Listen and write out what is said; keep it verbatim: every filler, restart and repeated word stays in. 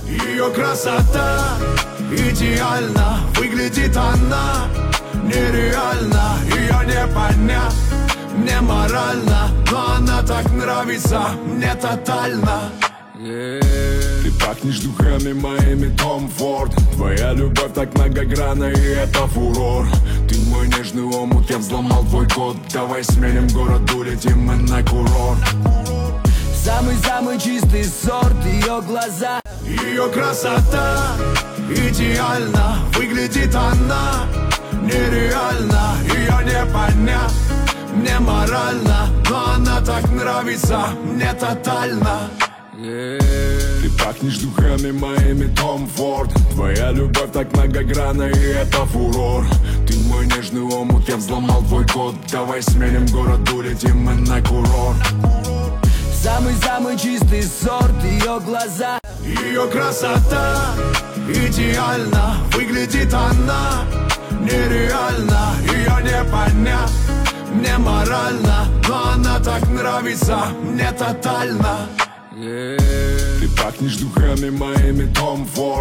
Ее красота идеально, выглядит она нереально. Ее не понять мне морально, но она так нравится мне тотально. Yeah. Ты пахнешь духами моими, Том Форд. Твоя любовь так многогранна, и это фурор. Ты мой нежный омут, я взломал твой код. Давай сменим город, улетим мы на курорт. Самый-самый чистый сорт, ее глаза, ее красота идеально, выглядит она нереально. Ее не понять мне морально, но она так нравится мне тотально. Yeah. Ты пахнешь духами моими, Том Форд. Твоя любовь так многогранна, и это фурор. Ты мой нежный омут, я взломал твой код. Давай сменим город, улетим мы на курорт. Самый-самый чистый сорт, ее глаза, ее красота идеально, выглядит она нереально. Ее не понять мне морально, но она так нравится мне тотально. Yeah. Ты пахнешь духами моими, Том Форд.